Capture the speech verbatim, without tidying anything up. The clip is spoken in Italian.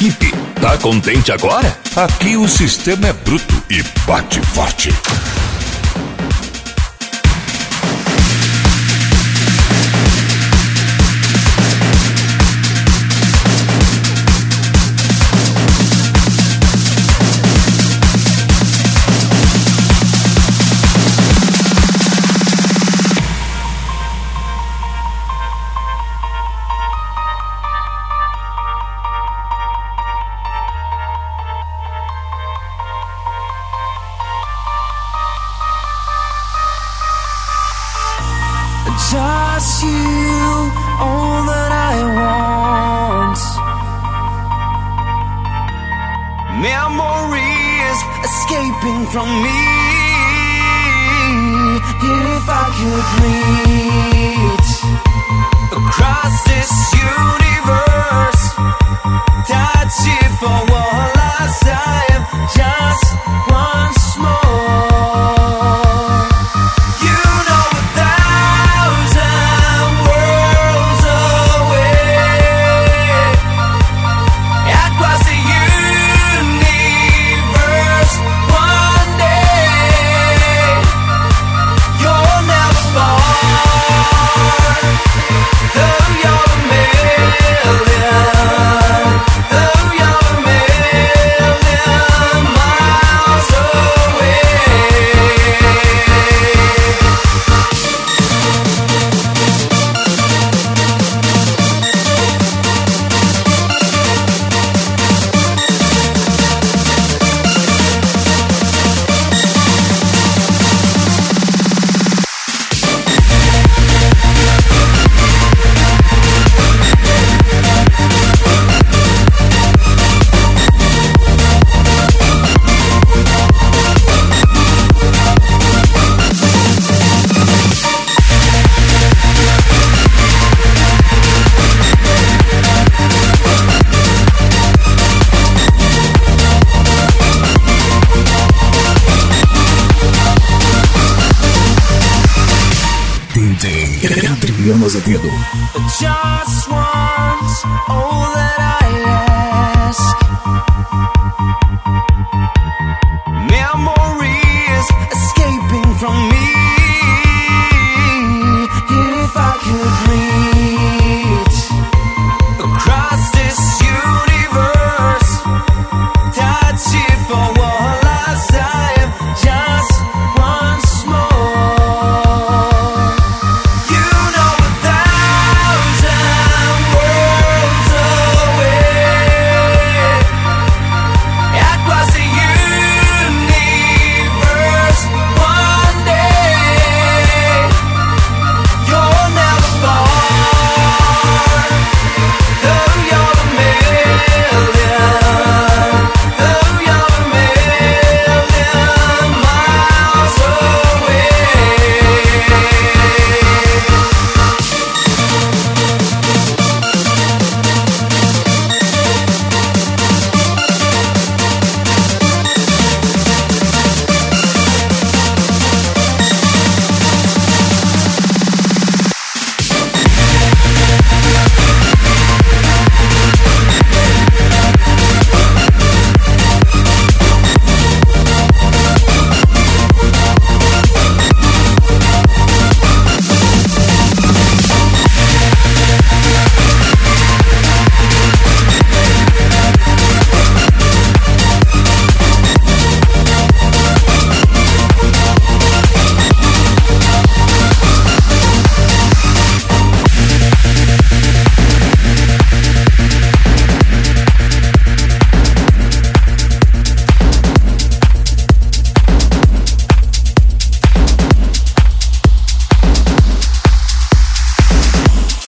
equipe. Tá contente agora? Aqui o sistema é bruto e bate forte. Just you, all that I want. Memories escaping from me. If I could reach across this universe, touch it for one last time, just once more. Adriano Azevedo. Just once, all that I ask.